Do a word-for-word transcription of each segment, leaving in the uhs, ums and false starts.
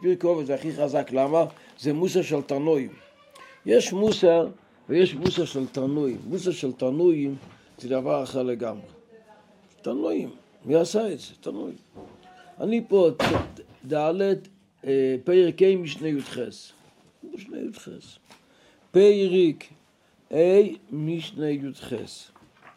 פרקי אבות זה הכי חזק. למה? זה מוסר של תנועים. יש מוסר ויש מוסר של תנועים. מוסר של תנועים זה דבר אחר לגמרי. תנועים. מי עשה את זה? תנועים. אני פה דלת פרקי משנה י"חס. משנה י"חס. פרק A משנה י"חס.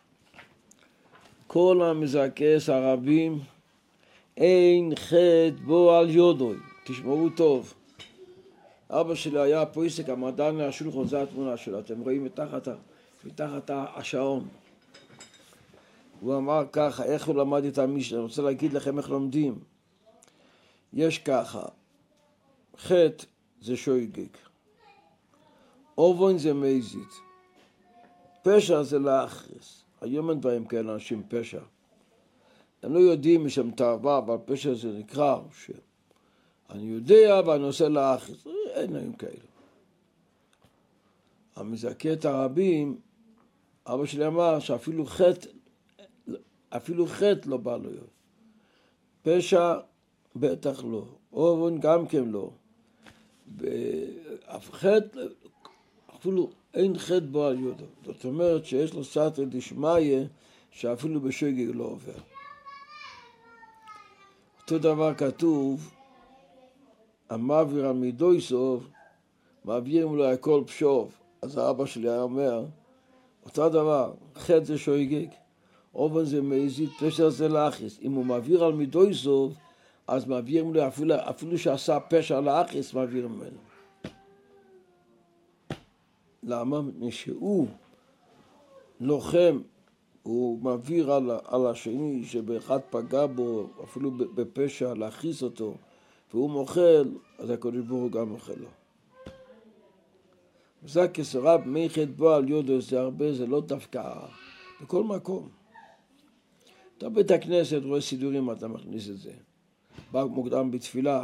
כל המזכס הרבים אין חטא בו על יודוי. תשמעו טוב. אבא שלי היה פויסק המדען מהשולחן, זו התמונה שלו. אתם רואים מתחת, מתחת השעון. הוא אמר ככה, איך הוא למד את המשנה? אני רוצה להגיד לכם איך לומדים. יש ככה, חטא זה שויגג. אובן זה מזיד. פשע זה לאחרס. היום אין דברים כאלה אנשים פשע. הם לא יודעים משם תאווה, אבל פשע זה נקרא שאני יודע ואני עושה לאחרס. אין היום כאלה. המזכה את הרבים, אבא שלי אמר שאפילו חטא, אפילו חטא לא בא לו. פשע בטח לא. אובן גם כן לא. חטא, אפילו אין חטא בו על יודו. זאת אומרת שיש לו סתר דשמיא שאפילו בשוגג לא עובר. אותו דבר כתוב, המעביר על מידוי סוף, מעבירים לו הכל פשוב. אז האבא שלי היה אומר, אותו דבר, חטא זה שוגג, אובן זה מזיד, פשע זה לאחרס. אם הוא מעביר על מידוי סוף, אז מעבירים לו אפילו, אפילו שעשה פשע לאחרס, מעבירים ממנו. למה? שהוא לוחם, הוא מעביר על, על השני שבאחד פגע בו, אפילו בפשע, להכריס אותו, והוא מוכל, אז הקדוש ברוך הוא גם מוכל לו. וזה כסרב מי חטא בו על יודו, זה הרבה, זה לא דווקא בכל מקום. אתה בית הכנסת רואה סידורים, אתה מכניס את זה. בא מוקדם בתפילה.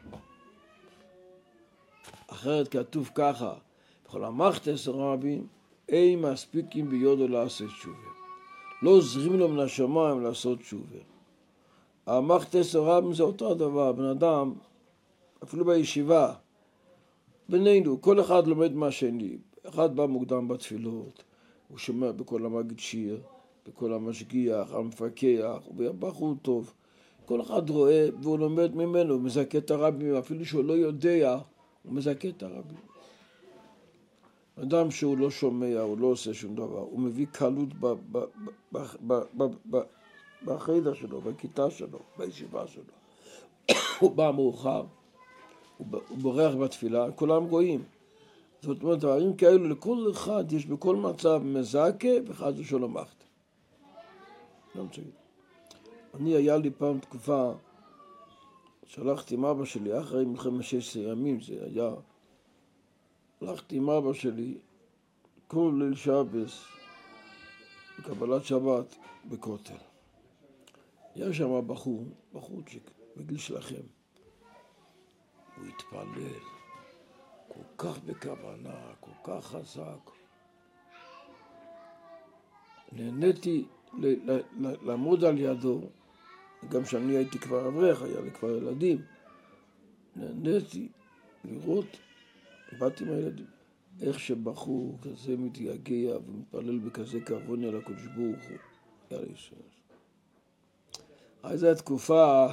אחרת כתוב ככה, בכל המחתס הרבים, אין מספיקים ביודו לעשות תשובה. לא עוזרים לו מן השמיים לעשות תשובה. המחתס הרבים זה אותו הדבר, בן אדם, אפילו בישיבה, בינינו, כל אחד לומד מהשני. אחד בא מוקדם בתפילות, הוא שומע בכל המגיד שיר, בכל המשגיח, המפקח, הוא בחור טוב. כל אחד רואה והוא לומד ממנו, הוא מזכה את הרבים, אפילו שהוא לא יודע, הוא מזכה את הרבים. אדם שהוא לא שומע, הוא לא עושה שום דבר, הוא מביא קלות בחדר שלו, בכיתה שלו, בישיבה שלו. הוא בא מאוחר, הוא בורח בתפילה, כולם רואים. זאת אומרת, דברים כאלו לכל אחד יש בכל מצב מזכה ואחד זה שלא מחת. לא מצוין. אני היה לי פעם תקופה, שלחתי עם אבא שלי, אחרי מלחמת ששת עשרה ימים זה היה, הלכתי עם אבא שלי כל ליל שבס בקבלת שבת בכותל. היה שם בחור, בחורצ'יק, בגיל שלכם. הוא התפלל, כל כך בכוונה, כל כך חזק. נהניתי לעמוד על ידו, גם שאני הייתי כבר אברך, היה לי כבר ילדים. נהניתי לראות, באתי מהילדים, איך שבחור כזה מתייגע ומתפלל בכזה כבוד על הקדוש ברוך הוא. יאללה ישראל. אז זו התקופה,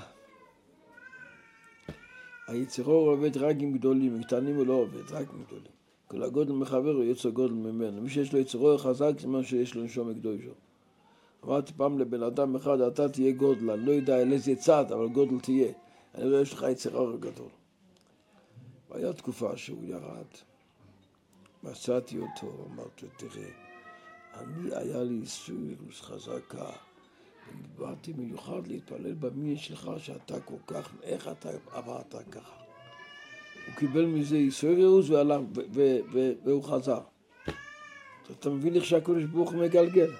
היצרו עובד רק עם גדולים, קטנים הוא לא עובד, רק עם גדולים. כל הגודל מחבר הוא יצר גודל ממנו. מי שיש לו יצרו חזק זה מה שיש לו נשום הקדושו. אמרתי פעם לבן אדם אחד, אתה תהיה גודל, אני לא יודע על איזה צד, אבל גודל תהיה. אני רואה שיש לך יצר גדול. והיה תקופה שהוא ירד. מצאתי אותו, אמרתי, תראה, אני היה לי ספירוס חזקה, ובאתי מיוחד להתפלל במין שלך שאתה כל כך, איך אתה עברת ככה? הוא קיבל מזה ספירוס והלך, והוא חזר. אתה מבין איך שהקדוש ברוך הוא מגלגל?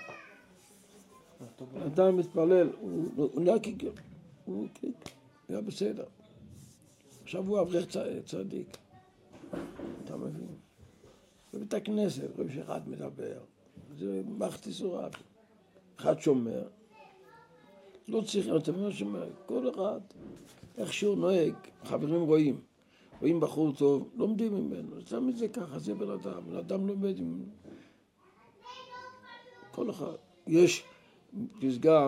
אדם מתפלל, הוא נהיה כגל, הוא היה בסדר. עכשיו הוא אברך צדיק, אתה מבין? בבית הכנסת, רואים שאחד מדבר, זה מחתי סורב, אחד שומר, לא צריכים, אתה לא שומר, כל אחד, איך שהוא נוהג, חברים רואים, רואים בחור טוב, לומדים ממנו. תמיד זה ככה, זה בן אדם. בן אדם לומד עם... כל אחד. יש פסגה,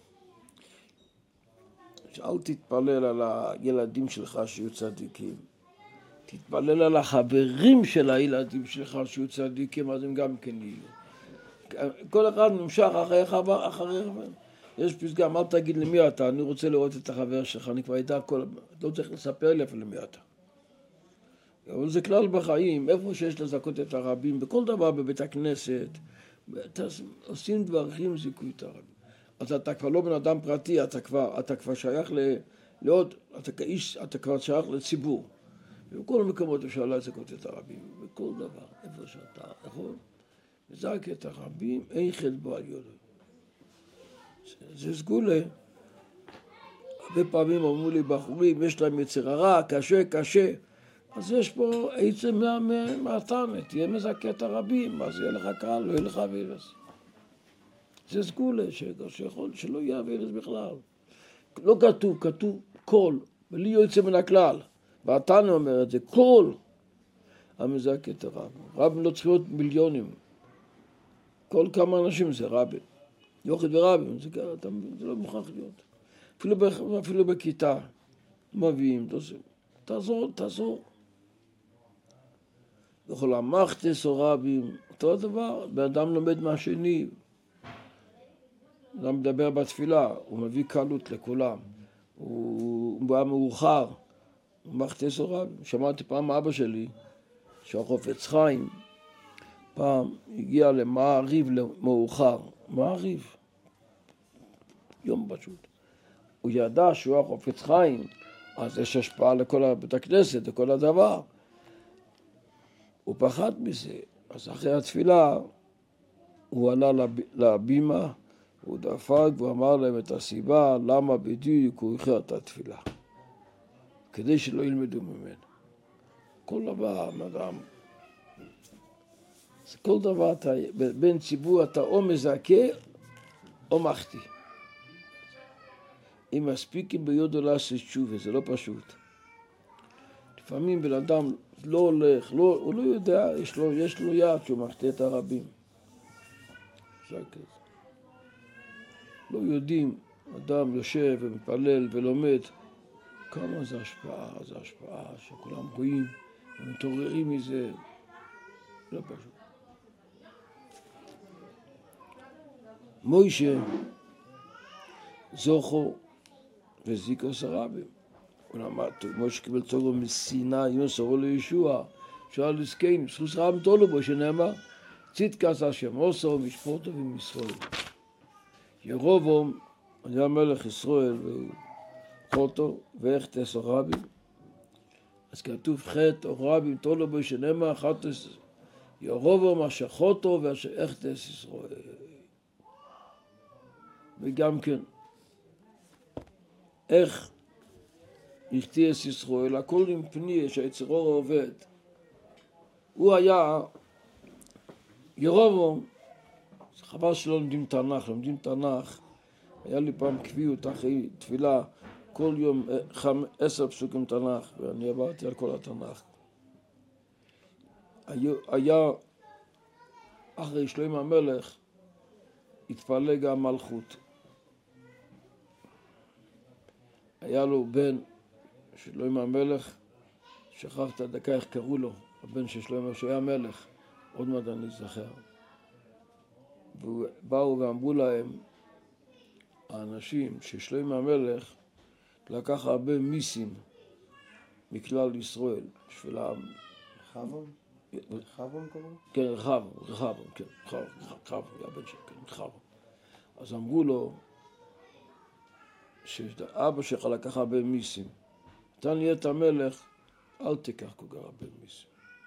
שאל תתפלל על הילדים שלך שיהיו צדיקים. תתפלל על החברים של הילדים שלך שיהיו צדיקים, אז הם גם כן יהיו. כל אחד נמשך אחריך, אחריך. יש פסגה, אל תגיד למי אתה, אני רוצה לראות את החבר שלך, אני כבר יודע, כל... לא צריך לספר לי אפילו למי אתה. אבל זה כלל בחיים, איפה שיש לזכות את הרבים, בכל דבר בבית הכנסת, עושים דברים זיכוי את הרבים. אז אתה כבר לא בן אדם פרטי, אתה כבר, אתה כבר שייך ל... לעוד, אתה כאיש, אתה כבר שייך לציבור. ובכל המקומות אפשר לזכות את הרבים, בכל דבר, איפה שאתה, נכון? לזכות את הרבים, אין חטא בו על יודו. זה סגולה. הרבה פעמים אמרו לי בחורים, יש להם יצר הרע, קשה, קשה. אז יש פה עצם מהתנא, תהיה מזכה את הרבים, אז יהיה לך קל, לא יהיה לך וירס. זה סגולה, שיכול שלא יהיה וירס בכלל. לא כתוב, כתוב כל, בלי יוצא מן הכלל. והתנא אומר את זה, כל המזכה את הרבים. רבים לא צריכים להיות מיליונים. כל כמה אנשים זה רבים. יוחד ורבים, זה, זה לא מוכרח להיות. אפילו, אפילו בכיתה, מביאים, תעזור, תעזור. בכל המחתס או רבים, אותו דבר, באדם לומד מהשני. אדם מדבר בתפילה, הוא מביא קלות לכולם. הוא בא מאוחר, הוא מחתס או רבים. שמעתי פעם אבא שלי, שהחופץ חיים, פעם הגיע למעריב מאוחר. מעריב. יום פשוט. הוא ידע שהוא החופץ חיים, אז יש השפעה לכל בית הכנסת, לכל הדבר. הוא פחד מזה. אז אחרי התפילה, הוא עלה לבימה, הוא דפק והוא אמר להם את הסיבה, למה בדיוק הוא איחר את התפילה. כדי שלא ילמדו ממנו. כל דבר, אדם, כל דבר, אתה, בין ציבור אתה או מזכה או מחטיא. אם מספיקים ביודו לעשות תשובה, זה לא פשוט. לפעמים בן אדם לא הולך, לא, הוא לא יודע, יש לו, יש לו יד שהוא מחטיא את הרבים. לא יודעים, אדם יושב ומפלל ולומד, כמה זה השפעה, זה השפעה שכולם רואים ומתעוררים מזה, לא פשוט. מוישה זוכו וזיקוס הרבים. הוא למד, מוישה קיבל תורה מסיני, ימסורו לישוע, שאל לזקן, זכוס רבים תולו בו, שנאמר, צדקת השם עושו משפוטו ומישראל. ירובעם היה מלך ישראל וחוטו ואיכתס הרבים. אז כתוב חטא או רבים תולו בו, שנאמר, חטס ירובעם אשר חוטו ואשר איכתס ישראל. וגם כן, איך יחטיא את ישראל, הכל עם פני שהיצר אור עובד. הוא היה ירובעם, חבל שלא לומדים תנ"ך, לומדים תנ"ך. היה לי פעם קביעות אחרי תפילה, כל יום חמ, עשר פסוקים תנ"ך, ואני עברתי על כל התנ"ך. היה, היה אחרי שלמה המלך, התפלג המלכות. היה לו בן שלמה המלך, שכח את הדקה איך קראו לו, הבן של שלמה שהיה מלך, עוד מעט אני זכר. ובאו ואמרו להם, האנשים ששלמה המלך לקח הרבה מיסים מכלל ישראל, בשביל העם. רחבעם? רחבעם קוראים? כן, רחבעם, רחבעם, כן, רחבעם, רחבעם, הבן שלו, כן, רחבעם. אז אמרו לו, שאבא שלך לקח הרבה מיסים, אתה נהיית המלך, אל תיקח כל כך הרבה מיסים.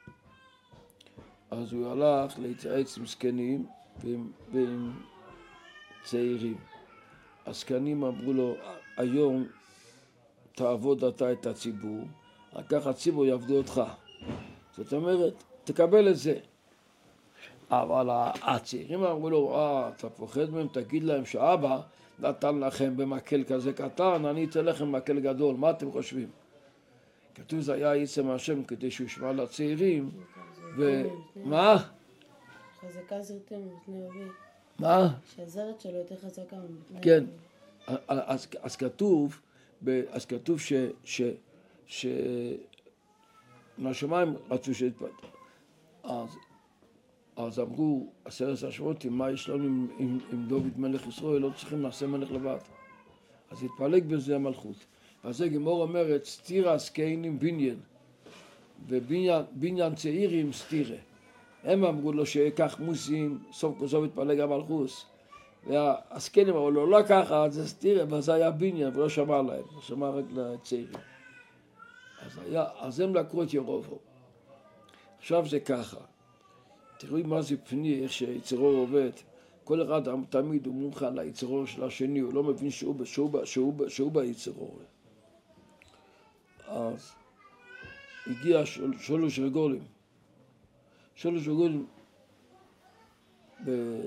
אז הוא הלך להתייעץ עם זקנים ועם צעירים. הזקנים אמרו לו, היום תעבוד אתה את הציבור, רק ככה הציבור יעבדו אותך. זאת אומרת, תקבל את זה. אבל הצעירים אמרו לו, אה, אתה פוחד מהם, תגיד להם שאבא נתן לכם במקל כזה קטן, אני אתן לכם מקל גדול, מה אתם חושבים? כתוב זה היה יצא מהשם כדי שהוא ישמע לצעירים, ומה? חזקה זרתם מפני אויב. מה? שהזרת שלו יותר חזקה מפני אויב. כן, אז, אז כתוב, אז כתוב ש... ש, ש מהשמיים רצו שיתפתח. אז, אז אמרו, עשרת השבטים, מה יש לנו עם, עם, עם דוד מלך ישראל? לא צריכים לעשות מלך לבד. אז התפלג בזה המלכות. אז זה גמור אומרת, סתירה סקיינים בניין, ובניין צעירים סתירה. הם אמרו לו שיקח מוסים, סוף כל סוף התפלג המלכות. והסקיינים אמרו לו, לא ככה, זה סתירה, וזה היה בניין, ולא שמע להם, הוא שמע רק לצעירים. אז, היה, אז הם לקחו את ירובו. עכשיו זה ככה. תראו מה זה פני, איך שיצרור עובד. כל אחד תמיד הוא מוכן ליצרור של השני, הוא לא מבין שהוא, שהוא, שהוא, שהוא ביצרור. אז הגיע של, שלוש רגולים. שלוש רגולים ב...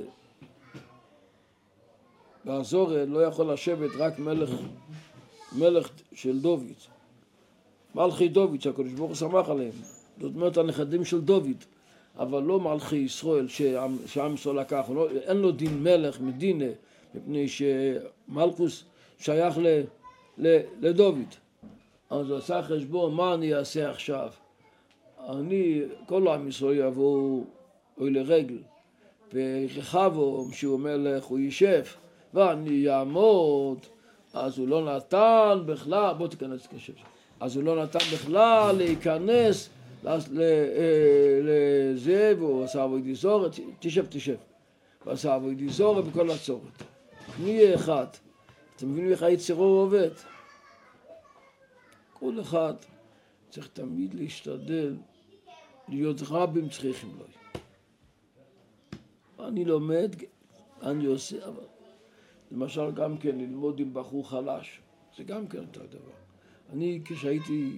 באזור לא יכול לשבת רק מלך, מלך של דוד. מלכי דוד שהקדוש ברוך הוא שמח עליהם. זאת אומרת הנכדים של דוד. אבל לא מלכי ישראל שעם ישראל לקח, לא, אין לו דין מלך מדינה, מפני שמלכוס שייך ל, ל, לדוד. אז הוא עשה חשבון, מה אני אעשה עכשיו? אני, כל עם ישראל יבואו לרגל, ורחבו, שהוא מלך, הוא יישב, ואני אעמוד, אז הוא לא נתן בכלל, בוא תיכנס קשב, אז הוא לא נתן בכלל להיכנס, לזה, והוא עשה עבודי זורת, תשב, תשב. הוא עשה עבודי זורת בכל הצורת. מי יהיה אחד? אתם מבינים איך היצרור עובד? כל אחד צריך תמיד להשתדל להיות רבים צריכים לו. אני לומד, אני עושה, אבל למשל גם כן ללמוד עם בחור חלש. זה גם כן אותו דבר. אני כשהייתי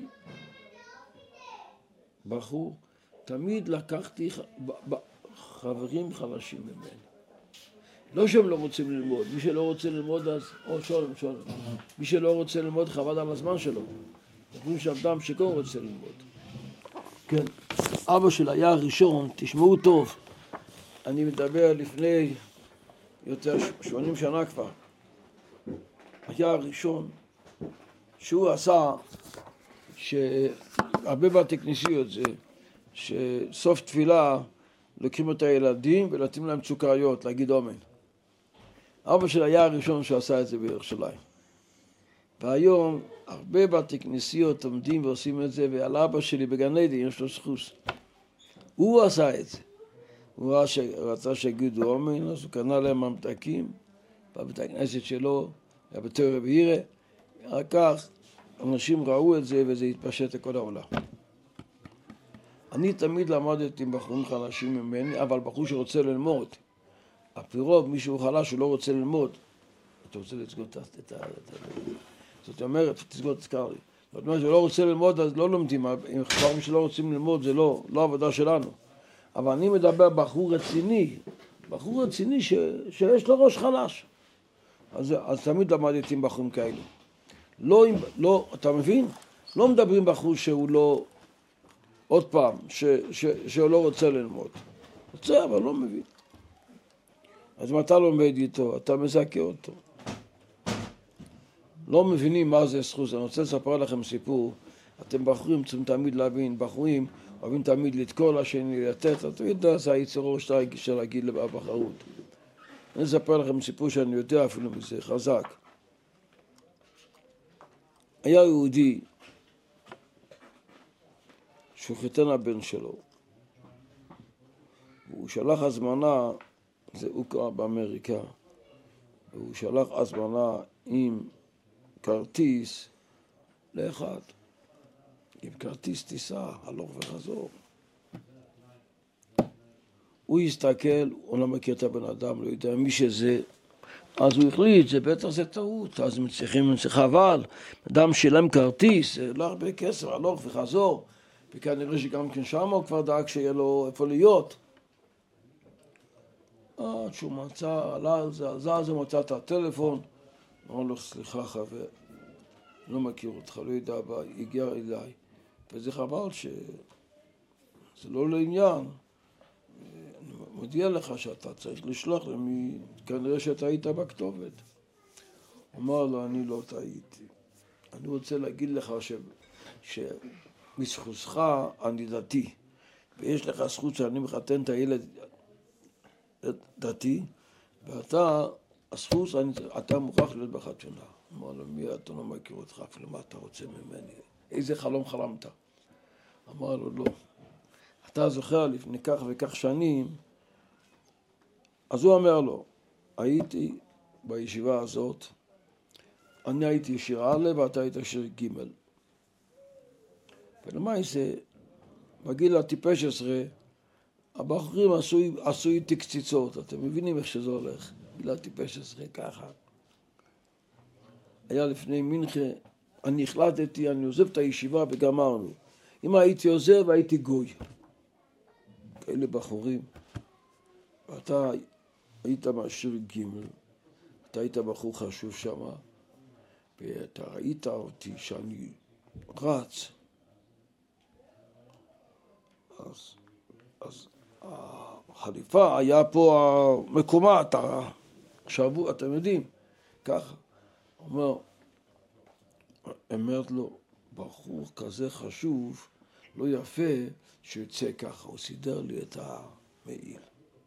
בחור, תמיד לקחתי חברים חלשים ממני. לא שהם לא רוצים ללמוד, מי שלא רוצה ללמוד אז, או שולם, שולם. מי שלא רוצה ללמוד חבד על הזמן שלו. תקנו שאדם שכל רוצה ללמוד. כן, אבא של היה הראשון, תשמעו טוב, אני מדבר לפני יותר שמונים שנה כבר. היה הראשון שהוא עשה שהרבה בתי כנסיות זה שסוף תפילה לוקחים את הילדים ולתים להם צוקריות להגיד אומן. אבא שלי היה הראשון שעשה את זה בירושלים. והיום הרבה בתי כנסיות עומדים ועושים את זה, ועל אבא שלי בגן עדן יש לו זכות. הוא עשה את זה. הוא רצה שיגידו אומן, אז הוא קנה להם ממתקים בבית הכנסת שלו, היה בתור רבי ירא. אחר כך אנשים ראו את זה וזה התפשט לכל העולם. אני תמיד למדתי עם בחורים חלשים ממני, אבל בחור שרוצה ללמוד. הפירוב, מישהו חלש הוא לא רוצה ללמוד. אתה רוצה לסגור את ה... זאת אומרת, תסגור את סקרי. זאת אומרת, הוא לא רוצה ללמוד, אז לא לומדים. אם חברים שלא רוצים ללמוד, זה לא, לא עבודה שלנו. אבל אני מדבר בחור רציני, בחור רציני ש, שיש לו ראש חלש. אז, אז תמיד למדתי עם בחורים כאלה. לא, לא, אתה מבין? לא מדברים בחור שהוא לא, עוד פעם, ש, ש, שהוא לא רוצה ללמוד. רוצה, אבל לא מבין. אז אם אתה לומד איתו, אתה מזכה אותו. לא מבינים מה זה זכות. אני רוצה לספר לכם סיפור. אתם בחורים צריכים תמיד להבין, בחורים אוהבים תמיד לתקול לשני, לתת, אתה יודע, זה היצרו של להגיד לבחרות. אני אספר לכם סיפור שאני יודע אפילו מזה, חזק. היה יהודי שהוא חיתן הבן שלו. הוא שלח הזמנה, זה הוא קרא באמריקה, והוא שלח הזמנה עם כרטיס לאחד. עם כרטיס טיסה, הלוך וחזור. הוא הסתכל, הוא לא מכיר את הבן אדם, לא יודע מי שזה, אז הוא החליט, זה בטח זה טעות, אז הם צריכים, הם צריכים אבל, אדם שילם כרטיס, זה לא הרבה כסף, הלוך וחזור, וכנראה שגם כן שם הוא כבר דאג שיהיה לו איפה להיות. עד שהוא מצא, עלה על זה, על זה, אז הוא מצא את הטלפון, אמר לו, סליחה חבר, לא מכיר אותך, לא יודע, הגיע אליי. וזה חבל שזה לא לעניין. אני מודיע לך שאתה צריך לשלוח למי, כנראה שאתה היית בכתובת. אמר לו, אני לא טעיתי. אני רוצה להגיד לך ש... שמזכותך אני דתי, ויש לך זכות שאני מחתן את הילד דתי, ואתה, הזכות, אני, אתה מוכרח להיות בחתונה. אמר לו, מי אתה לא מכיר אותך, אפילו מה אתה רוצה ממני? איזה חלום חלמת? אמר לו, לא. אתה זוכר לפני כך וכך שנים, אז הוא אומר לו, הייתי בישיבה הזאת, אני הייתי שיר א' ואתה היית שיר ג'. ולמעשה, בגיל הטיפש עשרה, הבחורים עשו, עשו איתי קציצות, אתם מבינים איך שזה הולך, גיל הטיפש עשרה ככה. היה לפני מנחה, אני החלטתי, אני עוזב את הישיבה וגמרנו. אם הייתי עוזב, הייתי גוי. כאלה בחורים. ואתה היית מהשיר ג', אתה היית בחור חשוב שם, ואתה ראית אותי שאני רץ. אז, אז החליפה היה פה המקומה, אתה שבוע, אתם יודעים, ככה. אומר, אמרת לו, בחור כזה חשוב, לא יפה שיוצא ככה, הוא סידר לי את המעיל.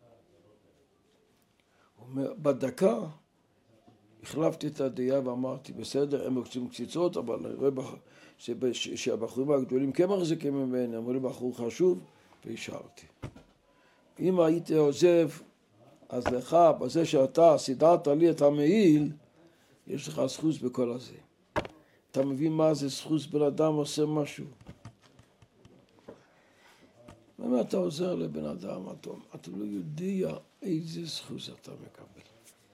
הוא אומר, בדקה החלפתי את הדעה ואמרתי, בסדר, הם רוצים קציצות, אבל אני רואה שהבחורים הגדולים כן מחזיקים ממני, אמרו לי, בחור חשוב, והשארתי. אם הייתי עוזב, אז לך, בזה שאתה סידרת לי את המעיל, יש לך זכות בכל הזה. אתה מבין מה זה זכות בן אדם עושה משהו? למה אתה עוזר לבן אדם? אתה, אתה לא יודע איזה זכות אתה מקבל.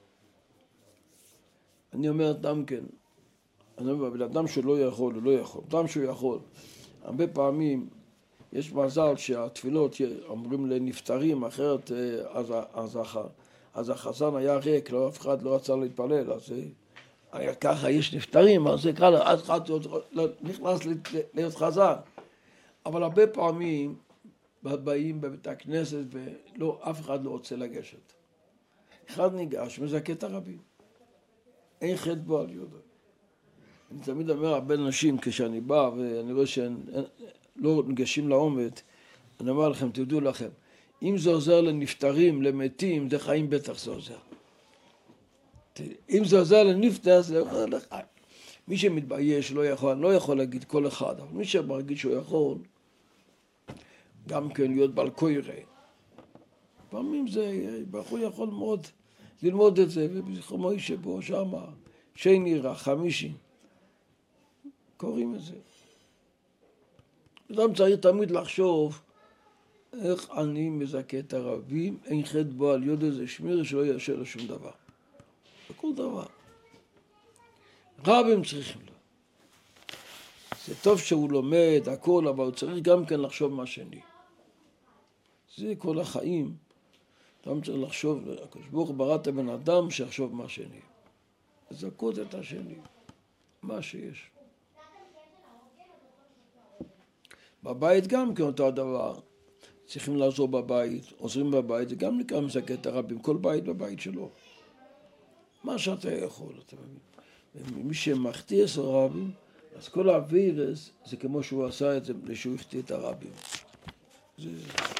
אני אומר אדם כן, אני אומר, בן אדם שלא יכול, הוא לא יכול. אדם שהוא יכול. הרבה פעמים יש מזל שהתפילות אומרים לנפטרים, אחרת אז, אז, אז החזן היה ריק, לא, אף אחד לא רצה להתפלל, אז היה ככה, יש נפטרים, אז זה קרה לו, אז אחד נכנס להיות חזן. אבל הרבה פעמים באים בבית הכנסת ולא, אף אחד לא רוצה לגשת. אחד ניגש, מזכה את הרבים. אין חטא בו על יהודה. אני תמיד אומר, הרבה נשים, כשאני בא ואני רואה שהם לא ניגשים לעומד, אני אומר לכם, תדעו לכם, אם זה עוזר לנפטרים, למתים, זה חיים בטח זה עוזר. אם זה עוזר לנפטר, זה עוזר לחיים. מי שמתבייש לא יכול, לא יכול להגיד כל אחד, אבל מי שמרגיש שהוא יכול, גם כן להיות בעל קוירה. פעמים זה, בחור יכול מאוד ללמוד את זה, ובזכרו מוישה בו שמה, שני רע, חמישי. קוראים את זה. אדם צריך תמיד לחשוב איך אני מזכה את הרבים, אין חטא בו על יהודה זה שמיר שלא יאשר לו שום דבר. בכל דבר. רבים צריכים לו. זה טוב שהוא לומד הכל, אבל הוא צריך גם כן לחשוב מה שני. זה כל החיים. אדם צריך לחשוב, הקדוש ברוך הוא ברא את הבן אדם שיחשוב מה שני. לזכות את השני, מה שיש. בבית גם כן אותו הדבר. צריכים לעזור בבית, עוזרים בבית, זה גם נקרא מזכה את הרבים, כל בית בבית שלו. מה שאתה יכול, אתה מבין. ומי שמחטיא את הרבים, אז כל הווירס זה כמו שהוא עשה את זה, שהוא החטיא את הרבים. זה...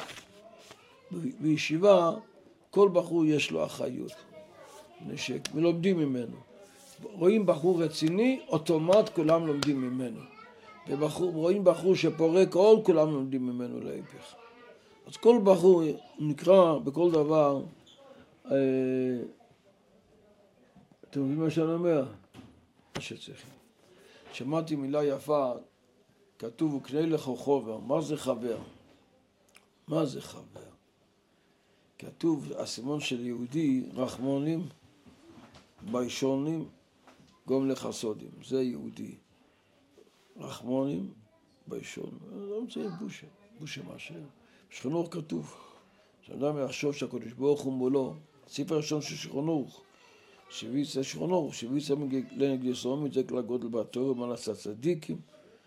בישיבה, כל בחור יש לו אחריות, נשק, ולומדים ממנו. רואים בחור רציני, אוטומט כולם לומדים ממנו. ורואים בחור שפורק עול, כולם לומדים ממנו להפך. אז כל בחור נקרא בכל דבר, אה, אתם מבינים מה שאני אומר? מה שצריכים. שמעתי מילה יפה, כתוב, וקנה לך חובר. מה זה חבר? מה זה חבר? כתוב, הסימון של יהודי, רחמונים, ביישונים, גום לחסודים. זה יהודי. רחמונים, ביישונים. לא מצאים בושה. בושה מאשר. שכנוך כתוב. שאדם יחשוב שהקדוש ברוך הוא מולו. הספר הראשון של שכנוך. שוויצה שכנוך. שוויצה לנגד יסומים, זה כל הגודל בתורה, מה לעשות צדיקים.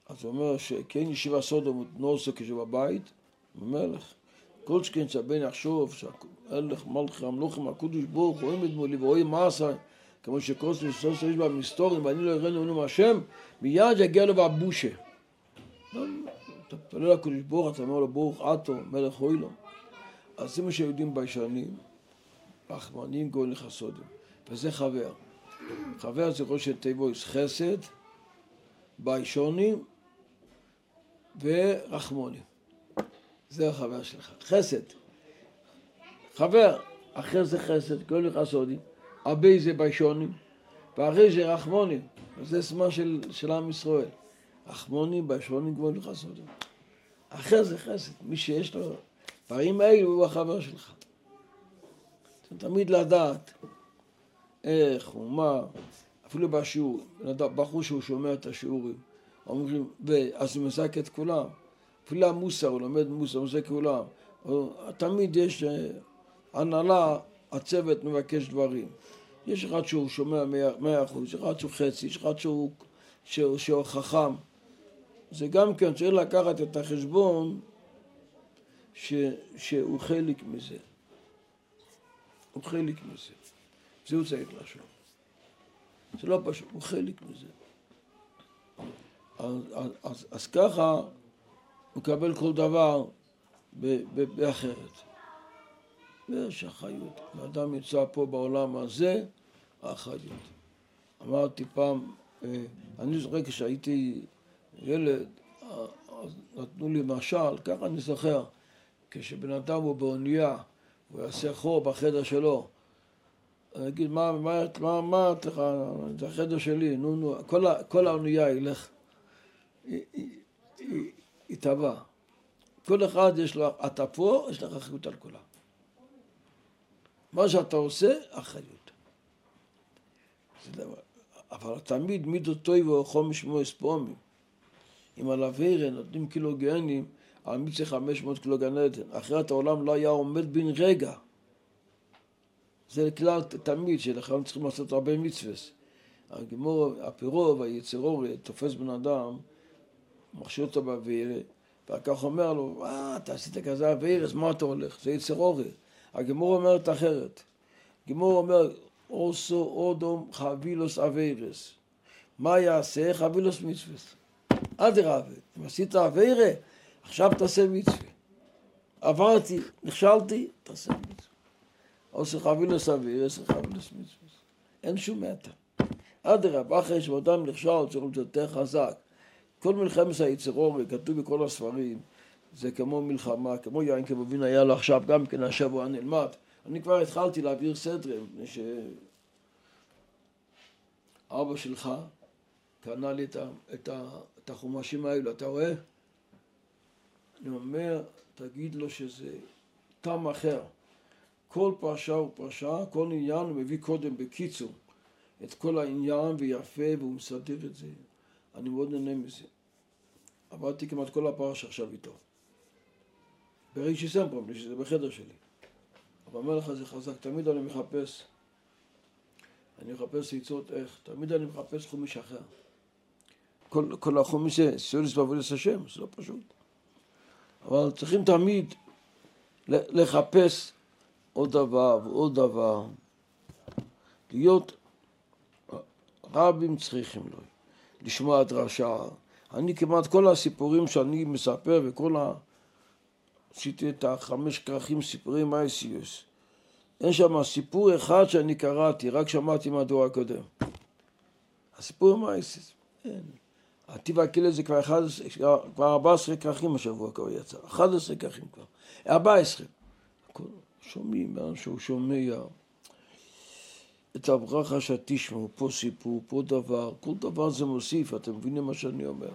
אז הוא אומר שכן ישיבה סודום נוסו כשבבית, במלך. כל שכן שהבן יחשוב שהלך מלכי המלוכים הקודש ברוך הוא עומד מולי ואוי מעשה, כמו שקורס לסוס יש בה מסתורים ואני לא יראנו לנו מהשם, מיד יגיע לו בבושה. אתה פתאול לקודש ברוך, אתה אומר לו ברוך עתו, מלך הוי לו. אז זה מה שיודעים בישנים, רחמנים גאון לחסודים, וזה חבר. חבר זה ראש תיבו חסד, בישונים ורחמונים. זה החבר שלך, חסד. חבר, אחרי זה חסד, גאון לחסודים, אבי זה בישונים, ואחרי זה רחמונים, וזה סמה של, של עם ישראל. רחמונים, בישונים, גאון לחסודים. אחרי זה חסד, מי שיש לו דברים האלו הוא החבר שלך. תמיד לדעת איך ומה, אפילו בשיעור, בחור שהוא שומע את השיעורים, אומרים, ואז הוא מסק את כולם, אפילו המוסר, הוא לומד מוסר, הוא מסק כולם, תמיד יש הנהלה, הצוות מבקש דברים. יש אחד שהוא שומע מאה אחוז, יש אחד שהוא חצי, יש אחד שהוא, שהוא, שהוא חכם. זה גם כן צריך לקחת את החשבון ש, שהוא חלק מזה. הוא חלק מזה. זה הוא צריך לשאול. זה לא פשוט, הוא חלק מזה. אז, אז, אז, אז ככה הוא מקבל כל דבר ב, ב, באחרת. ויש אחריות. האדם יצא פה בעולם הזה, האחריות. אמרתי פעם, אני זוכר כשהייתי ילד, אז נתנו לי משל, ככה אני זוכר, כשבן אדם הוא באונייה, הוא יעשה חור בחדר שלו, אני אגיד, מה, מה, מה, מה, לך, זה החדר שלי, נו, נו, כל, כל האונייה ילך, היא טבע. כל אחד יש לו, אתה פה, יש לך אחריות על כולם. מה שאתה עושה, אחריות. אבל תמיד מידו טוי ואוכו משמו אספומים. אם על אווירה נותנים קילוגנים, על מיצה חמש מאות קילוגן עדן. אחרת העולם לא היה עומד בין רגע. זה כלל תמיד שלכם צריכים לעשות הרבה מצווס. הגמור, הפירוב, היצרור, תופס בן אדם, מכשיר אותו באווירה, וכך אומר לו, אה, אתה עשית כזה אווירה, אז מה אתה הולך? זה יצרור. הגמור אומרת אחרת. הגמור אומר, עושו אודום חבילוס אווירס. מה יעשה? חבילוס מצווס. אדרבה, אם עשית אווירה, עכשיו תעשה מצווה. עברתי, נכשלתי, תעשה מצווה. עושה חבילוס אווירס, חבילוס מצווה. אין שום מטה. אדרבה, אחרי שאדם נכשל, צריך להיות יותר חזק. כל מלחמת היצרור, כתוב בכל הספרים, זה כמו מלחמה, כמו יין כבובין היה לו עכשיו, גם כן השבוע נלמד. אני כבר התחלתי להעביר סדרים, מפני שאבא שלך קנה לי את, את, את החומשים האלו, אתה רואה? אני אומר, תגיד לו שזה טעם אחר. כל פרשה ופרשה, כל עניין הוא מביא קודם בקיצור את כל העניין ויפה והוא מסדר את זה. אני מאוד נהנה מזה. עברתי כמעט כל הפרשה עכשיו איתו. ברגע שסמפרם, שזה בחדר שלי. אבל אומר לך זה חזק, תמיד אני מחפש, אני מחפש עצות איך, תמיד אני מחפש חומיש אחר. כל, כל החומיש זה, סיולס ועבודת השם, זה לא פשוט. אבל צריכים תמיד לחפש עוד דבר ועוד דבר. להיות רבים צריכים לו, לשמוע דרשה. אני כמעט כל הסיפורים שאני מספר וכל ה... עשיתי את החמש כרכים סיפורים מייסיוס. אין שם סיפור אחד שאני קראתי, רק שמעתי מהדור הקודם. הסיפור מייסיוס, אין. הטיב הכלא זה כבר, כבר ארבע עשרה כרכים השבוע כבר יצא. אחד עשרה כרכים כבר. ארבע עשרה. שומעים, שהוא שומע את הברכה שתשמעו, פה סיפור, פה דבר. כל דבר זה מוסיף, אתם מבינים מה שאני אומר.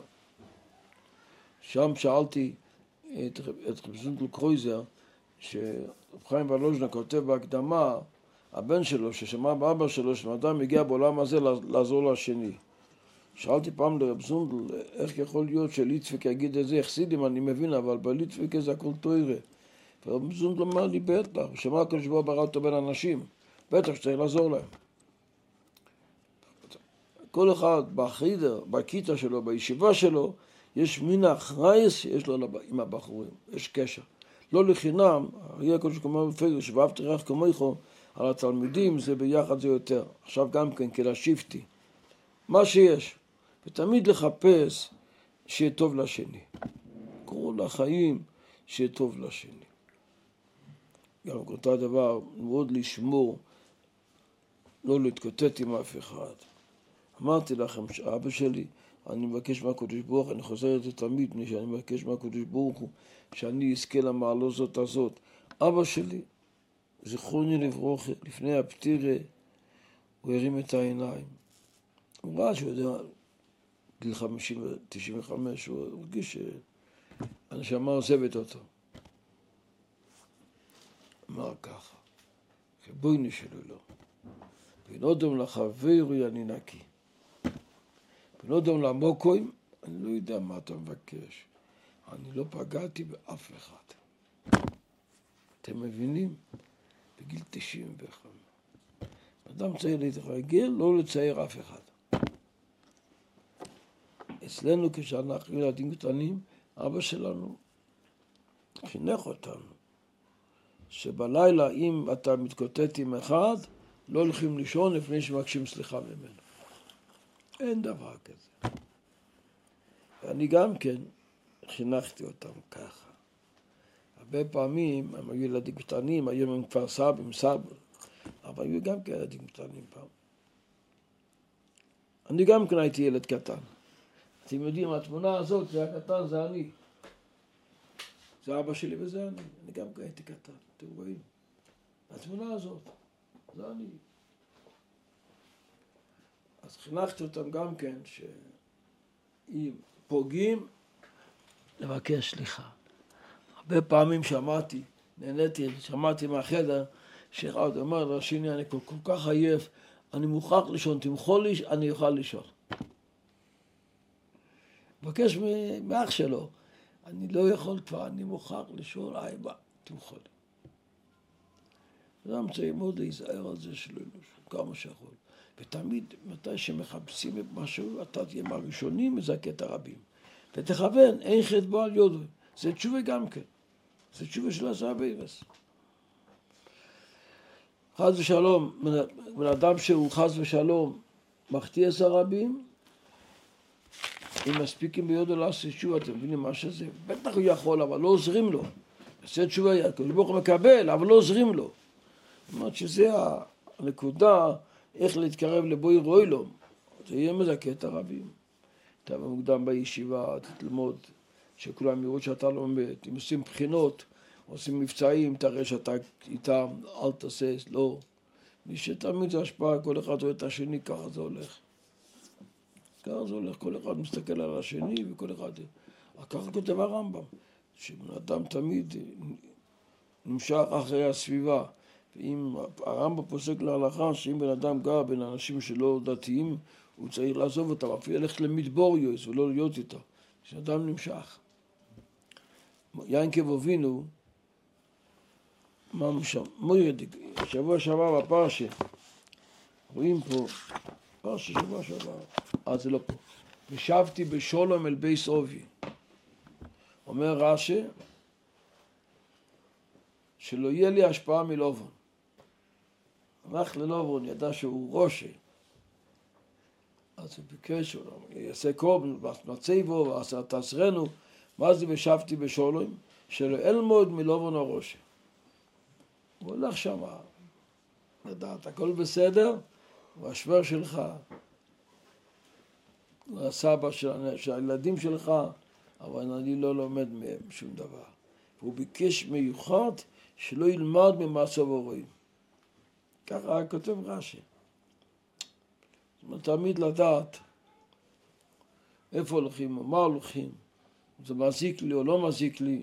שם שאלתי, את רב זונדל קרויזר, שחיים ולוז'נה כותב בהקדמה, הבן שלו ששמע באבא שלו, שאדם מגיע בעולם הזה לעזור לשני. שאלתי פעם לרב זונדל, איך יכול להיות שליטפיק יגיד את זה, חסידים אני מבין, אבל בליטפיק זה הכל תוירה. ורב זונדל אמר לי, בטח, שמע כל שבוע ברא אותו בין אנשים, בטח שצריך לעזור להם. כל אחד בחיידר, בכיתה שלו, בישיבה שלו, יש מין האחרייס שיש לו עם הבחורים, יש קשר. לא לחינם, הרי הקדוש כלומר בפרק, שבאהבת רעך כמוך, על התלמידים זה ביחד זה יותר. עכשיו גם כן, כלהשיבתי. מה שיש, ותמיד לחפש שיהיה טוב לשני. כל החיים שיהיה טוב לשני. גם אותו הדבר, מאוד לשמור, לא להתקוטט עם אף אחד. אמרתי לכם שאבא שלי, אני מבקש מהקדוש ברוך הוא, אני חוזר את זה תמיד, שאני מבקש מהקדוש ברוך הוא, שאני אזכה למעלה זאת הזאת. אבא שלי, זכרוני לברוכה, לפני הפטירה, הוא הרים את העיניים. הוא ראה שהוא יודע, גיל חמישים ותשעים וחמש, הוא הרגיש שהנשמה עוזבת אותו. אמר ככה, חיבויני שלו לא. ונודם לחברו אני נקי. ונודם למוקוים, אני לא יודע מה אתה מבקש. אני לא פגעתי באף אחד. אתם מבינים? בגיל תשעים וחמש. אדם צריך להתרגל, לא לצייר אף אחד. אצלנו כשאנחנו ילדים קטנים, אבא שלנו חינך אותנו. שבלילה אם אתה מתקוטט עם אחד, לא הולכים לישון לפני שמבקשים סליחה ממנו. אין דבר כזה. ואני גם כן חינכתי אותם ככה. הרבה פעמים הם היו ילדים קטנים, היום הם כבר סבים, סבא, אבל היו גם כן ילדים קטנים פעם. אני גם כן הייתי ילד קטן. אתם יודעים, התמונה הזאת, זה הקטן, זה אני. זה אבא שלי וזה אני. אני גם כן הייתי קטן, אתם רואים. התמונה הזאת, זה אני. אז חינכתי אותם גם כן, שאם פוגעים, לבקש סליחה. הרבה פעמים שמעתי, נהניתי, שמעתי מהחדר, שאחד אומר לשני, אני כל, כל כך עייף, אני מוכרח לישון, תמחול לי, אני אוכל לישון. מבקש מאח שלו, אני לא יכול כבר, אני מוכרח לישון, איי בא, תמחול לי. אדם צריך מאוד להיזהר על זה שלא ילושו, כמה שיכול. ותמיד, מתי שמחפשים את משהו, אתה תהיה מהראשונים, מזכה את הרבים. ותכוון, אין חטא בו על יודו. זה תשובה גם כן. זה תשובה של עשה בירס. חס ושלום, בן אדם שהוא חס ושלום, מחטיא עשר רבים, אם מספיקים ביודו לעשות תשובה, אתם מבינים מה שזה? בטח הוא יכול, אבל לא עוזרים לו. עושה תשובה, כי הוא מקבל, אבל לא עוזרים לו. זאת אומרת שזה הנקודה, איך להתקרב לבוי רוי לו. זה יהיה מזכה את הרבים. אתה במוקדם בישיבה, תלמוד, שכולם יראו שאתה לומד. אם עושים בחינות, עושים מבצעים, תראה שאתה איתם, אל תעשה, לא. מי שתמיד זה השפעה, כל אחד רואה את השני, ככה זה הולך. ככה זה הולך, כל אחד מסתכל על השני, וכל אחד... ככה כותב הרמב"ם, שבן אדם תמיד נמשך אחרי הסביבה. ואם הרמב"ם פוסק להלכה, שאם בן אדם גר בין אנשים שלא דתיים, הוא צריך לעזוב אותם, אפילו ללכת למדבור יויס ולא להיות איתו. שאדם נמשך. יענקב אבינו, מה משם? מוירד, שבוע שעבר בפרשה, רואים פה, פרשה שבוע שעבר, אה זה לא פה, ושבתי בשולם אל בייס אובי. אומר רש"י, שלא יהיה לי השפעה מלובון. הלך ללובון, ידע שהוא ראשה. אז הוא ביקש, הוא יעשה קורבן, מצי בו, ועשה תעשרנו, מה זה ושבתי בשולם? שלא אלמוד מלובון הראשה. הוא הולך שם, לדעת, הכל בסדר, הוא השוור שלך, הוא הסבא של, של הילדים שלך, אבל אני לא לומד מהם שום דבר. והוא ביקש מיוחד שלא ילמד ממעשיו הרועים. ככה כותב רש"י. זאת אומרת, תמיד לדעת איפה הולכים, מה הולכים, זה מזיק לי או לא מזיק לי.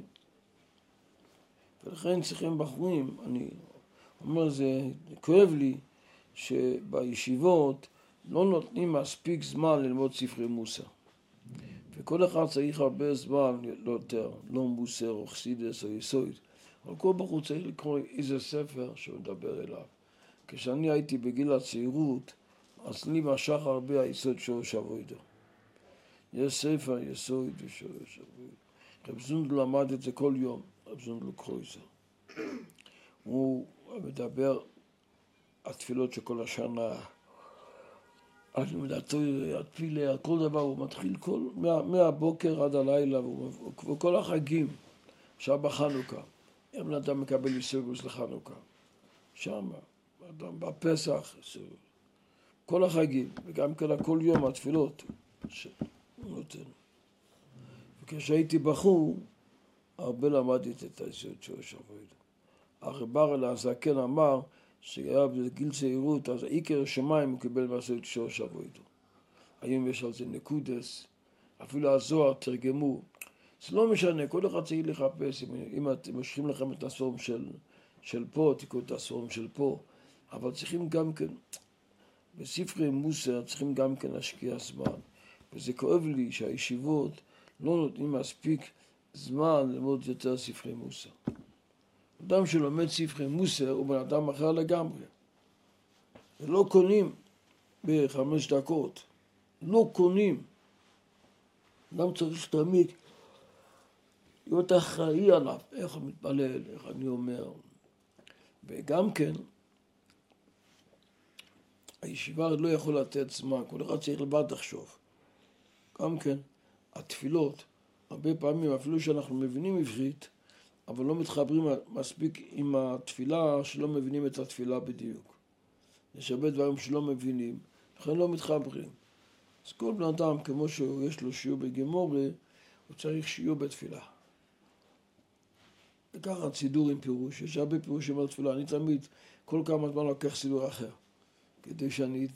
ולכן צריכים בחורים, אני אומר, זה כואב לי שבישיבות לא נותנים מספיק זמן ללמוד ספרי מוסר. וכל אחד צריך הרבה זמן יותר, לא מוסר או חסידס או יסוד. אבל כל בחור צריך לקרוא איזה ספר שהוא מדבר אליו. כשאני הייתי בגיל הצעירות, אז לי משך הרבה היסוד שורש אבוידו. יש ספר יסוד ושורש אבוי. רב זונדל למד את זה כל יום, רב זונדל קרויזר. הוא מדבר על תפילות של כל השנה, על לימודתו, התפילה, על כל דבר, הוא מתחיל כל, מה, מהבוקר עד הלילה, וכל החגים, עכשיו בחנוכה, אם אדם מקבל איסורוס לחנוכה, שם, אדם בפסח, כל החגים, וגם כל, כל יום התפילות שהוא נותן. וכשהייתי בחור, הרבה למדתי את היסוד שורש אבוידו. הרב ברל הזקן אמר שהיה בגיל צעירות, אז עיקר השמיים הוא קיבל מהיסוד שורש אבוידו. היום יש על זה נקודס, אפילו הזוהר תרגמו. זה לא משנה, כל אחד צריך לחפש, אם אתם משכים לכם את הספורם של, של פה, תקראו את הספורם של פה, אבל צריכים גם כן, בספרי מוסר צריכים גם כן להשקיע זמן. וזה כואב לי שהישיבות לא נותנים מספיק זמן ללמוד יותר ספרי מוסר. אדם שלומד ספרי מוסר הוא בן אדם אחר לגמרי. ולא קונים בחמש דקות. לא קונים. אדם צריך תמיד להיות אחראי עליו, איך הוא מתפלל, איך אני אומר. וגם כן, הישיבה לא יכול לתת זמן, כל אחד צריך לבד לחשוב. גם כן, התפילות, הרבה פעמים, אפילו שאנחנו מבינים עברית, אבל לא מתחברים מספיק עם התפילה, שלא מבינים את התפילה בדיוק. יש הרבה דברים שלא מבינים, לכן לא מתחברים. אז כל בן אדם, כמו שיש לו שיעור בגימורי, הוא צריך שיעור בתפילה. לקחת סידור עם פירוש, יש הרבה פירושים על תפילה, אני תמיד, כל כמה זמן לוקח סידור אחר, כדי שאני...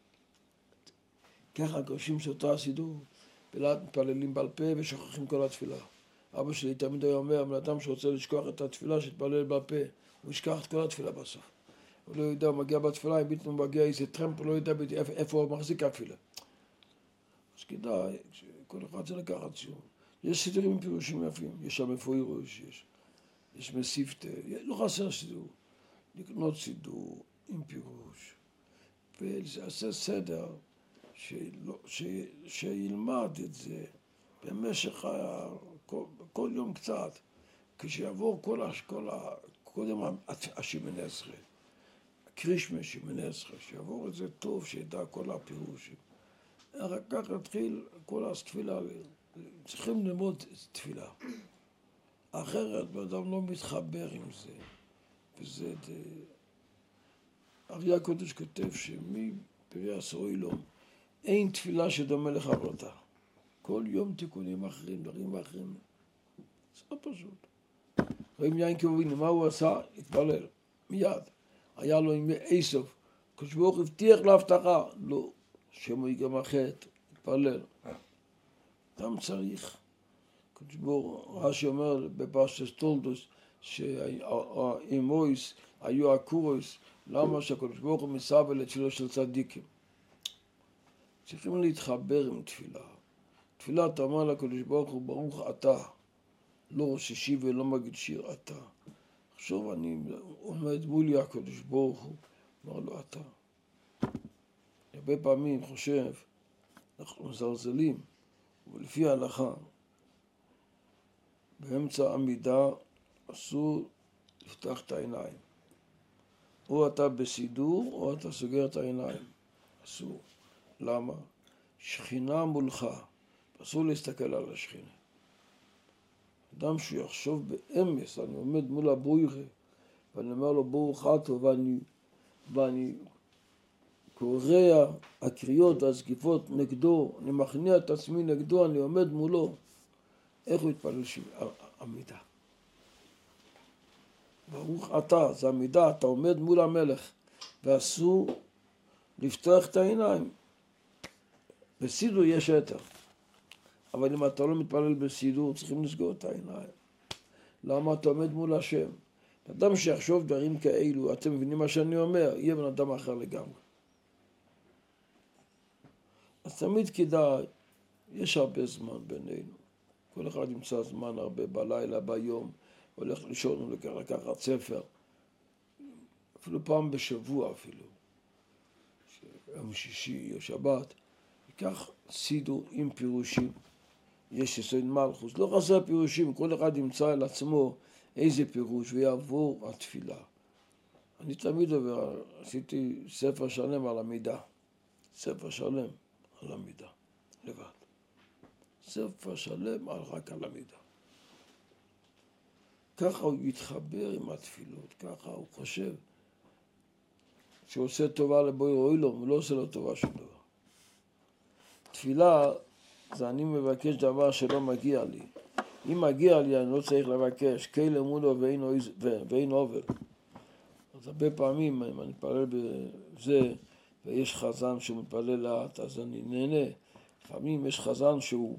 ככה גורשים שאותו הסידור, ולאט מתפללים בעל פה ושוכחים כל התפילה. אבא שלי תמיד היה אומר, בן אדם שרוצה לשכוח את התפילה, שיתפלל בעל פה, הוא ישכח את כל התפילה בסוף. הוא לא יודע, הוא מגיע בתפילה, אם פתאום מגיע איזה טרמפ, הוא לא יודע איפה הוא מחזיק התפילה. אז כדאי, כל אחד זה לקחת סיום. יש סידורים עם פירושים יפים, יש שם איפה ירוש, יש, יש מסיפתה, לא חסר סידור. לקנות סידור עם פירוש, ולעשה סדר, שלא, ש, שילמד את זה במשך ה... כל, כל יום קצת, כשיעבור כל השכולה, קודם השמונה עשרה, הקרישמה שמונה עשרה, שיעבור את זה טוב, שידע כל הפירושים. אחר כך התחיל כל התפילה, צריכים ללמוד תפילה. אחרת באדם לא מתחבר עם זה, וזה... אריה הקודש כותב שמפרי הסוילום אין תפילה שדומה לחברתה. כל יום תיקונים אחרים, דברים אחרים. זה פשוט. רואים יין כבובינו, מה הוא עשה? התפלל. מיד. היה לו עם איסוף. הקדוש ברוך הוא הבטיח להבטחה. לא. שמו יגמר חטא. התפלל. גם צריך. הקדוש ברוך הוא, רש"י אומר בפרשת תולדות, שהאמויס היו הקורוס, למה שהקדוש ברוך הוא מסבל לתפילה של צדיקים. צריכים להתחבר עם תפילה. תפילה תאמר לקדוש ברוך הוא, ברוך אתה, לא ראש אישי ולא מגיד שיר אתה. עכשיו אני עומד מולי הקדוש ברוך הוא, אמר לו אתה. הרבה פעמים חושב, אנחנו מזלזלים, ולפי ההלכה, באמצע עמידה אסור לפתח את העיניים. או אתה בסידור, או אתה סוגר את העיניים. אסור. למה? שכינה מולך. אסור להסתכל על השכינה. אדם שיחשוב באמס, אני עומד מול הבוירה, ואני אומר לו ברוך אתה, ואני, ואני קורא הקריאות והזקיפות נגדו, אני מכניע את עצמי נגדו, אני עומד מולו. איך הוא יתפלל עמידה? ברוך אתה, זה עמידה, אתה עומד מול המלך, ואסור לפתוח את העיניים. בסידור יש יותר, אבל אם אתה לא מתפלל בסידור, צריכים לסגור את העיניים. למה אתה עומד מול השם? אדם שיחשוב דברים כאלו, אתם מבינים מה שאני אומר, יהיה בן אדם אחר לגמרי. אז תמיד כדאי, יש הרבה זמן בינינו. כל אחד ימצא זמן הרבה בלילה, ביום, הולך לישון, הולך לקחת ספר. אפילו פעם בשבוע אפילו. יום שישי או שבת, כך סידור עם פירושים. יש יסוד מלכוס, לא חסר פירושים, כל אחד ימצא על עצמו איזה פירוש ויעבור התפילה. אני תמיד עובר, עשיתי ספר שלם על המידה, ספר שלם על המידה, לבד. ספר שלם על רק על המידה. ככה הוא יתחבר עם התפילות, ככה הוא חושב שהוא עושה טובה לבורא עולם, הוא לא עושה לו טובה שום דבר. תפילה זה אני מבקש דבר שלא מגיע לי. אם מגיע לי אני לא צריך לבקש, כל אמונו ואין עובר. אז הרבה פעמים אם אני מתפלל בזה ויש חזן שהוא מתפלל לאט, אז אני נהנה. לפעמים יש חזן שהוא...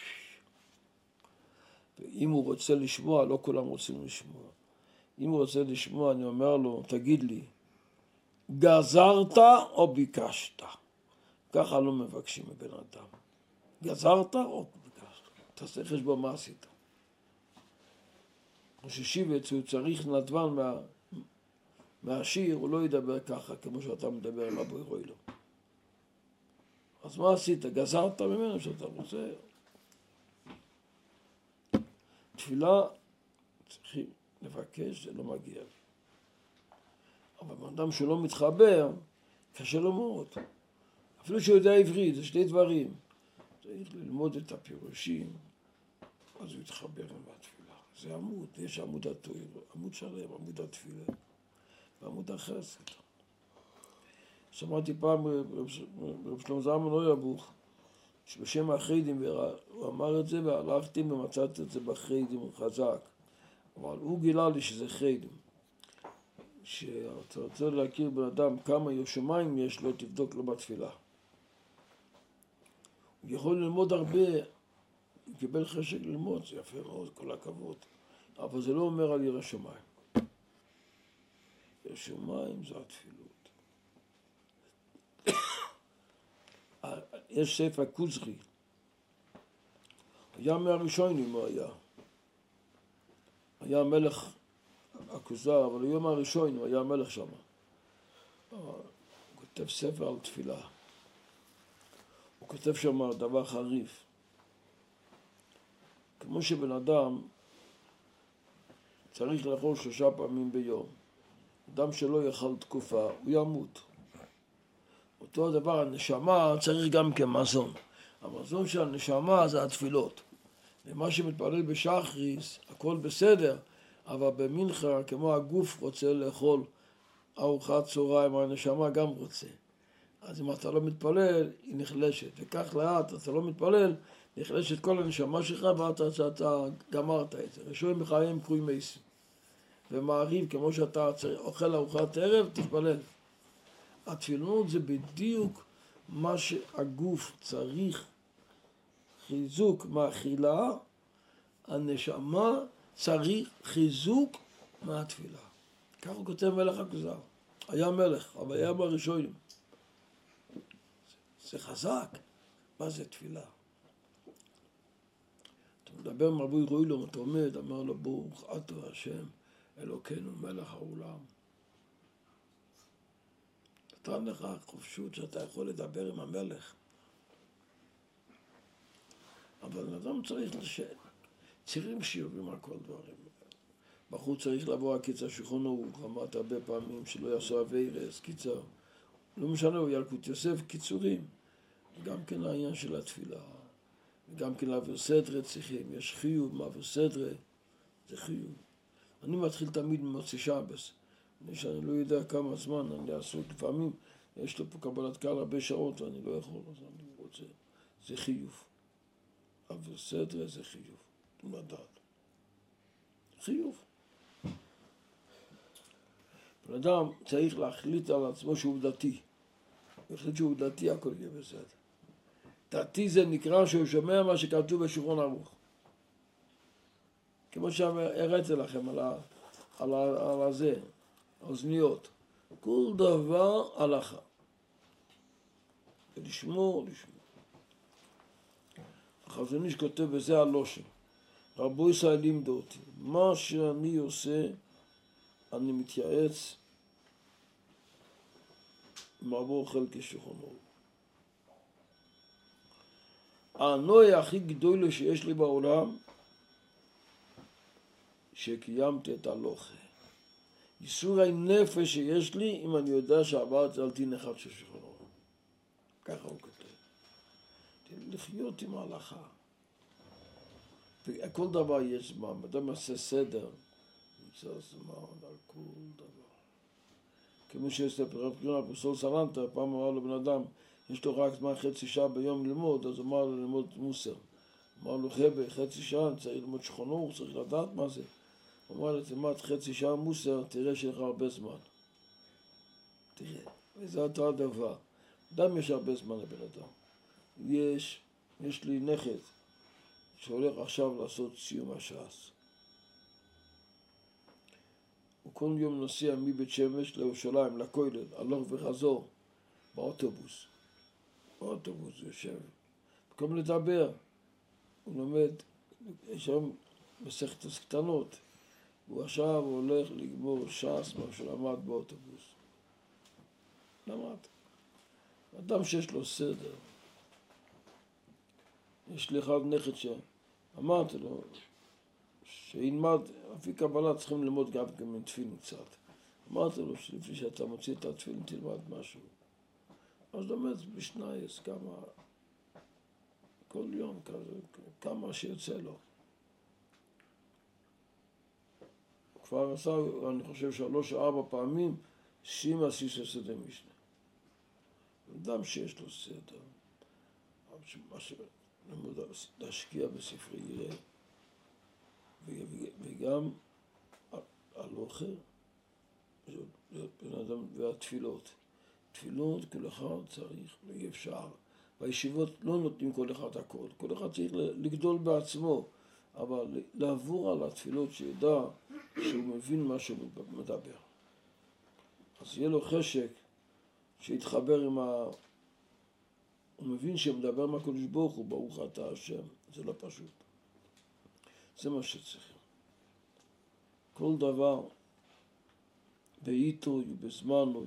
ואם הוא רוצה לשמוע, לא כולם רוצים לשמוע. אם הוא רוצה לשמוע, אני אומר לו, תגיד לי, גזרת או ביקשת? ככה לא מבקשים מבן אדם. גזרת או ביקשת? תעשה חשבון מה עשית. כששיבץ הוא צריך נדבן מה, מהשיר, הוא לא ידבר ככה כמו שאתה מדבר עם הבורא עולם. אז מה עשית? גזרת ממנו שאתה רוצה? תפילה צריכים לבקש, זה לא מגיע לי. אבל באדם שלא מתחבר, קשה לו מאוד. אפילו שהוא יודע עברית, זה שני דברים. צריך ללמוד את הפירושים, אז הוא יתחבר עם התפילה. זה עמוד, יש עמוד התורה, עמוד שלם, עמוד התפילה, ועמוד החסד. שמעתי פעם רב שלמה זלמן אוירבוך, שבשם החרדים, הוא אמר את זה והלכתי ומצאתי את זה בחרדים חזק. אבל הוא גילה לי שזה חרדים. שאתה רוצה להכיר בן אדם כמה יושמיים יש לו, תבדוק לו בתפילה. הוא יכול ללמוד הרבה, הוא קיבל חשק ללמוד, זה יפה מאוד, כל הכבוד. אבל זה לא אומר על ירא שמיים. ירא שמיים זה התפילות. יש ספר קוצרי, היה מהראשונים הוא היה. היה מלך הכוזר, אבל היום הראשון הוא היה מלך שם. הוא כותב ספר על תפילה. הוא כותב שם דבר חריף. כמו שבן אדם צריך לאכול שלושה פעמים ביום. אדם שלא יאכל תקופה, הוא ימות. אותו הדבר, הנשמה צריך גם כמזון. המזון של הנשמה זה התפילות. ומה שמתפלל בשחריס, הכל בסדר, אבל במנחה, כמו הגוף רוצה לאכול ארוחת צהריים, הנשמה גם רוצה. אז אם אתה לא מתפלל, היא נחלשת. וכך לאט, אתה לא מתפלל, נחלשת כל הנשמה שלך, ואתה שאתה גמרת את זה. ראשון בחיים קרויים מייסים. ומעריב, כמו שאתה אוכל ארוחת ערב, תתפלל. התפילות זה בדיוק מה שהגוף צריך חיזוק מהאכילה, הנשמה צריך חיזוק מהתפילה. כך הוא כותב מלך הכוזר. היה מלך, אבל היה בראשונים. זה חזק. מה זה תפילה? אתה מדבר עם רבי רוילום, אתה עומד, אמר לו ברוך אתה השם, אלוקינו מלך העולם. נתן לך חופשות שאתה יכול לדבר עם המלך. אבל אדם צריך לשאת. צירים שיעורים על כל דברים. בחוץ צריך לבוא הקיצר שכונו, אמרת הרבה פעמים שלא יעשו אביירס, קיצר. לא משנה, הוא ילקוט יוסף, קיצורים. גם כן העניין של התפילה. גם כן לעבור סדרה צריכים. יש חיוב, מעבור סדרה, זה חיוב. אני מתחיל תמיד ממוצאי שבס. שאני לא יודע כמה זמן אני עסוק. לפעמים יש לו פה קבלת קהל הרבה שעות ואני לא יכול, אז אני רוצה. זה חיוב. אבל סדרה זה חיוב. מדד. חיוב. בן אדם צריך להחליט על עצמו שהוא דתי. הוא החליט שהוא דתי, הכל יהיה בסדר. דתי זה נקרא שהוא שומע מה שכתוב בשולחן ערוך. כמו שהראיתי לכם על, ה, על, ה, על הזה, האוזניות. כל דבר הלכה. ולשמור, לשמור. החזון איש כותב בזה הלושן. רבו ישראל לימדו אותי. מה שאני עושה, אני מתייעץ עם רבו חלקי שולחן ערוך. הנוי הכי גדול שיש לי בעולם, שקיימתי את הלוכה. ייסורי נפש שיש לי, אם אני יודע שעברתי על דין אחד של שחרור. ככה הוא כותב. לחיות עם ההלכה. וכל דבר יש זמן, אדם יעשה סדר, ימצא זמן על כל דבר. כמו שיש לפרק פרינה, פרסול סלנטה, פעם אמר לו בן אדם, יש לו רק זמן חצי שעה ביום ללמוד, אז אמר לו ללמוד מוסר. אמר לו חבר, חצי שעה, אני צריך ללמוד שכונות, צריך לדעת מה זה. הוא אמר לו, תלמד חצי שעה מוסר, תראה שיש לך הרבה זמן. תראה, וזה אותו הדבר. אדם יש הרבה זמן לבן אדם. יש, יש לי נכד שהולך עכשיו לעשות סיום הש"ס. הוא כל יום נוסע מבית שמש לירושלים, לכולל, הלוך וחזור, באוטובוס. באוטובוס הוא יושב. במקום לדבר, הוא לומד, יש שם מסכת קטנות. הוא עכשיו הולך לגמור ש"ס, מה שלמד באוטובוס. למד. אדם שיש לו סדר. יש לי אחד נכד שאמרתי לו, שילמד, לפי קבלה צריכים ללמוד גם עם תפילין קצת. אמרתי לו שלפי שאתה מוציא את התפילין תלמד משהו. אז לומד בשנייס כמה, כל יום כזה, כמה שיוצא לו. הוא כבר עשה, אני חושב שלוש או ארבע פעמים, שימה סיסא סדר משנה. אדם שיש לו סדר, מה שלמוד להשקיע בספרי יראה, וגם הלוכה, בן אדם, והתפילות. תפילות כל אחד צריך, אי אפשר. בישיבות לא נותנים כל אחד הכל, כל אחד צריך לגדול בעצמו, אבל לעבור על התפילות שידע שהוא מבין מה שהוא מדבר. אז יהיה לו חשק שיתחבר עם ה... הוא מבין שמדבר מהקדוש ברוך הוא, ברוך אתה השם, זה לא פשוט. זה מה שצריך. כל דבר בעיתו ובזמנו.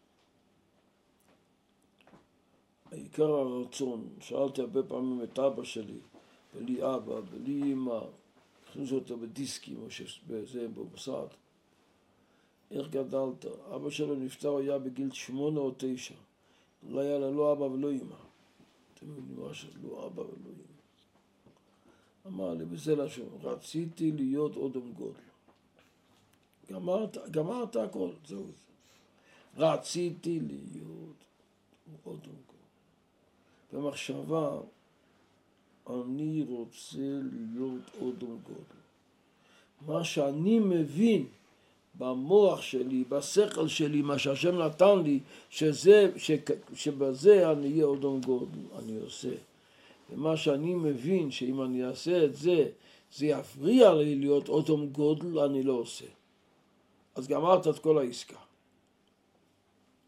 העיקר הרצון, שאלתי הרבה פעמים את אבא שלי, בלי אבא, בלי אמא, הכניסו אותו בדיסקים או שזה במוסד. איך גדלת? אבא שלו נפטר היה בגיל שמונה או תשע. לא היה לה לא אבא ולא אמא. אתם יודעים מה שלא אבא ולא אמא. אמר לי בזה לשם, רציתי להיות אודם גודל. גמרת, גמרת הכל, זהו זה. רציתי להיות אודם גודל. במחשבה, אני רוצה להיות אודם גודל. מה שאני מבין במוח שלי, בשכל שלי, מה שהשם נתן לי, שזה, ש, שבזה אני אהיה אודם גודל, אני עושה. ומה שאני מבין שאם אני אעשה את זה, זה יפריע לי להיות אודם גודל, אני לא עושה. אז גמרת את כל העסקה.